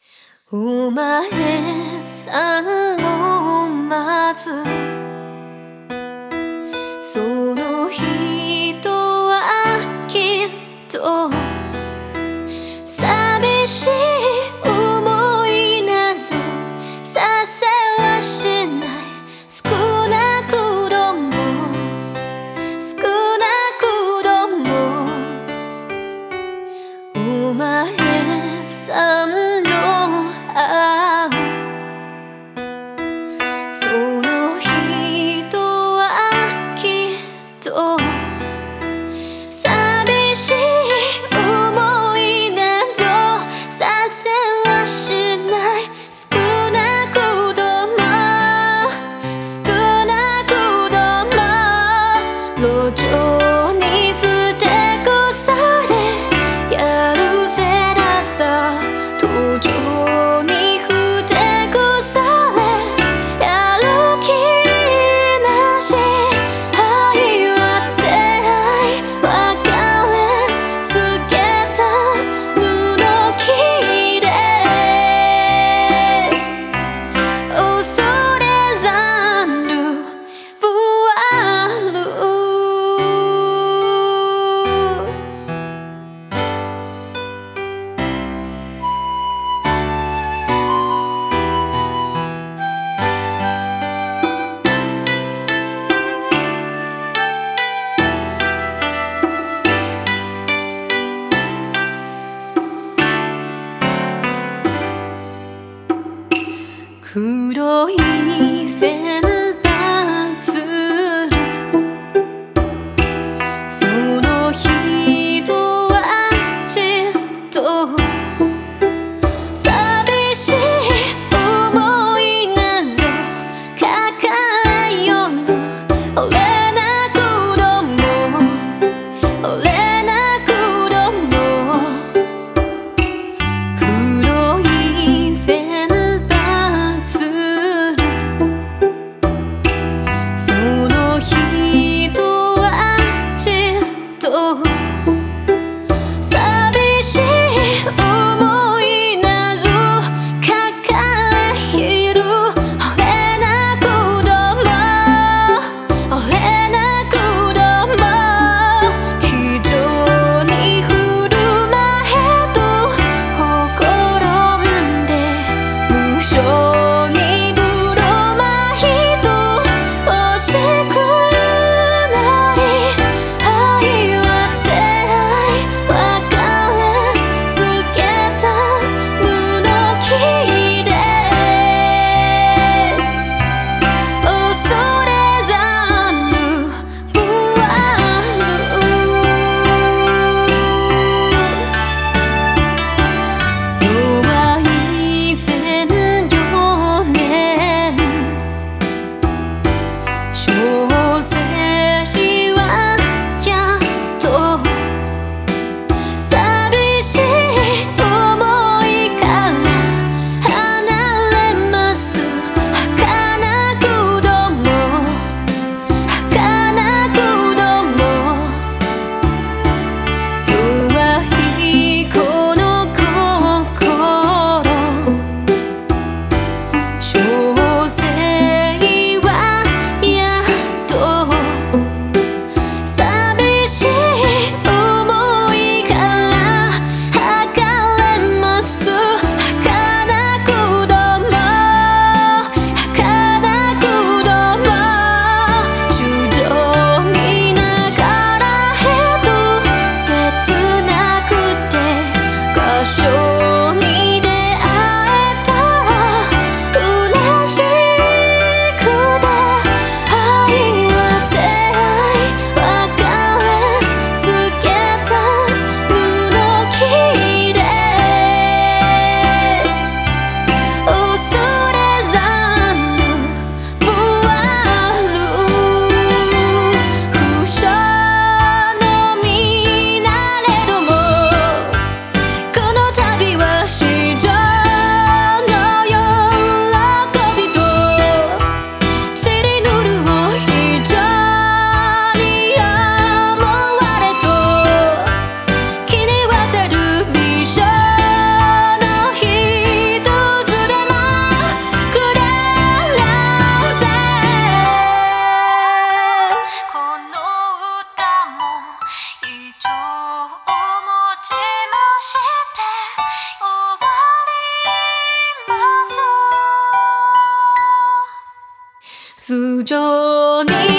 お前さんもまずその人はきっと寂しい思いなどさせはしない。少なくともお前さんのその人はきっと寂しい思いなどさせはしない。少なくとも路上に捨てこされやるせなさ途上にふてこされやる気なし愛は出会い別れ透けた布切れ恐れざる不安黒い線髪その人はちっと寂しい思いなど抱えよる。俺なくども俺なくども黒い線その人はちっと寂しい思いなど抱える。俺なくども俺なくども非常に振る舞えとほころんで無性にぶろまいと欲しくなり愛は出会い別れ透けた布切れ恐れざる不安弱い線4年小生はやっと寂しい思いから離れます。儚くども儚くども弱いこの心小生はやっと寂しい思いから剥がれます。儚くども儚くども主情に流れと切なくて箇所に出会えたら嬉しくて愛は出会い別れ透けた布切れ恐れざる不安不詳の身なれどもこの旅頭上に